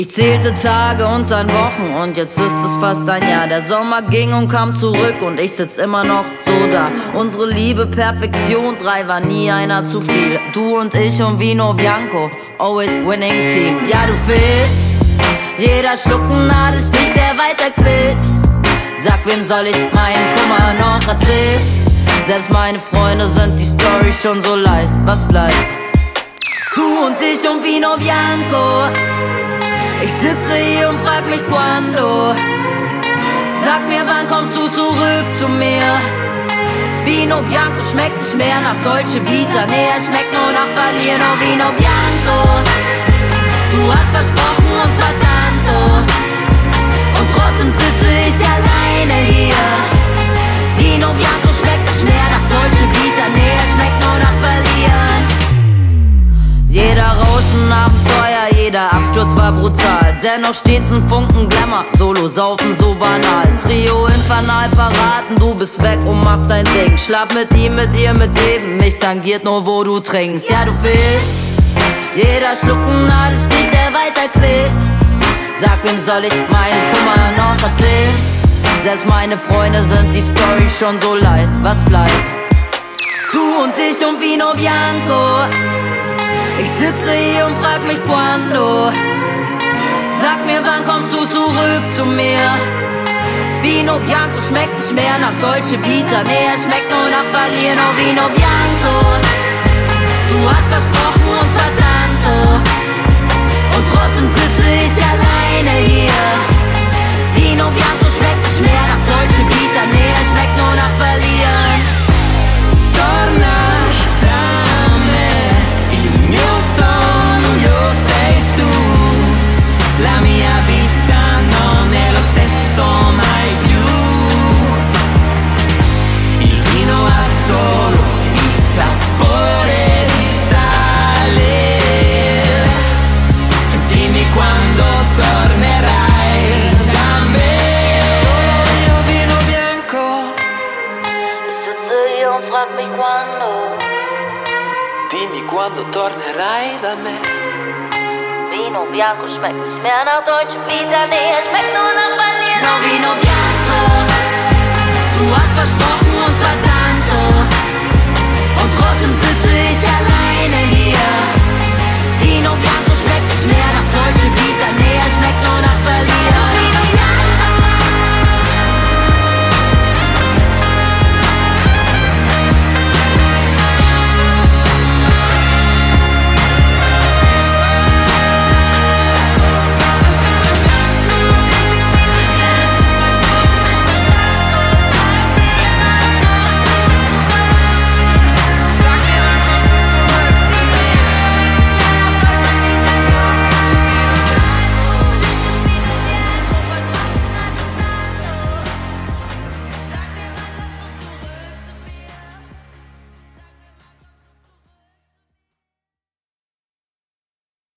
Ich zählte Tage und dann Wochen und jetzt ist es fast ein Jahr. Der Sommer ging und kam zurück und ich sitz immer noch so da. Unsere Liebe Perfektion, 3 war nie einer zu viel. Du und ich und Vino Bianco, always winning team. Ja, du fehlst, jeder Schluck ein Nadelstich, der weiter quillt. Sag, wem soll ich meinen Kummer noch erzählen? Selbst meine Freunde sind die Story schon so leid, was bleibt? Du und ich und Vino Bianco. Ich sitze hier und frag mich quando. Sag mir, wann kommst du zurück zu mir? Vino Bianco schmeckt nicht mehr nach Dolce Vita. Nee, er schmeckt nur nach Verlieren. Oh, Vino Bianco, du hast versprochen und zwar tanto. Und trotzdem sitze ich alleine hier. Vino Bianco schmeckt nicht mehr nach Dolce Vita. Nee, er schmeckt nur nach Verlieren. Jeder Rauschen, Abenteuer, jeder Absturz war brutal. Dennoch stets ein Funken Glamour, Solo saufen so banal. Trio infernal verraten, du bist weg und machst dein Ding. Schlaf mit ihm, mit ihr, mit jedem, mich tangiert nur wo du trinkst. Ja, du fehlst, jeder Schluck ein Nadelstich, der weiter quält. Sag, wem soll ich meinen Kummer noch erzählen? Selbst meine Freunde sind die Story schon so leid, was bleibt? Du und ich und Vino Bianco. Ich sitze hier und frag mich quando. Sag mir, wann kommst du zurück zu mir? Vino Bianco schmeckt nicht mehr nach Dolce Vita. Nee, er schmeckt nur nach Verlieren. Oh, Vino Bianco, du hast versprochen und zwar tanto. Und trotzdem sitze ich alleine hier. Vino Bianco schmeckt nicht mehr nach Dolce Vita. Nee, er schmeckt nur nach Verlieren. Torna da me, il mio sogno sei tu. La mia vita non è lo stesso mai più. Il vino ha solo il sapore di sale. Dimmi quando tornerai da me. Sono io Vino Bianco. Ich sitze hier und frag mich quando. Dimmi quando tornerai da me. Vino Bianco schmeckt nicht mehr nach Dolce Vita. Nee, er schmeckt nur nach Verlieren. Oh, Vino Bianco, du hast versprochen und zwar tanto. Und trotzdem sitze ich alleine hier. Vino Bianco schmeckt nicht mehr nach Dolce Vita.